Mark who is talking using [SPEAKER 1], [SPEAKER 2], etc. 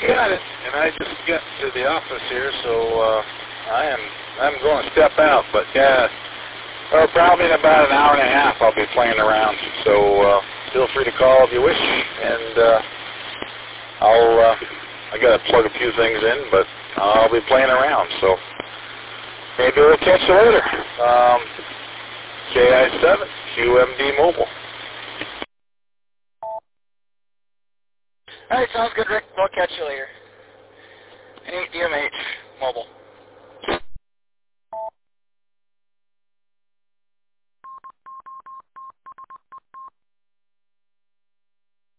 [SPEAKER 1] Got it. And I just got to the office here, so I'm going to step out. But yeah, probably in about an hour and a half I'll be playing around. So feel free to call if you wish, and I got to plug a few things in, but I'll be playing around. So maybe we'll catch you later. KI7 QMD Mobile.
[SPEAKER 2] All right, sounds good, Rick. We'll catch you later. 8 DMH Mobile.